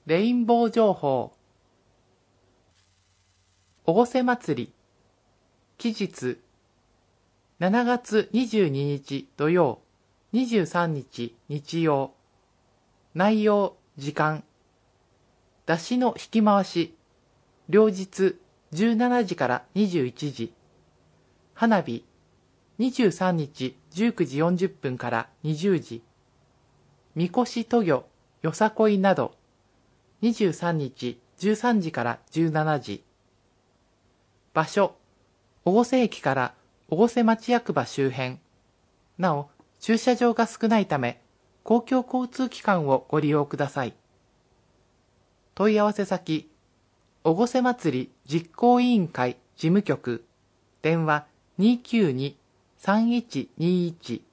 レインボー情報。おごせ祭り。期日。7月22日土曜、23日日曜。内容、時間。出汁の引き回し。両日17時から21時。花火。23日19時40分から20時。みこし渡御、よさこいなど。23日13時から17時。場所。越生駅から越生町役場周辺。なお、駐車場が少ないため、公共交通機関をご利用ください。問い合わせ先、越生祭り実行委員会事務局、電話292-3121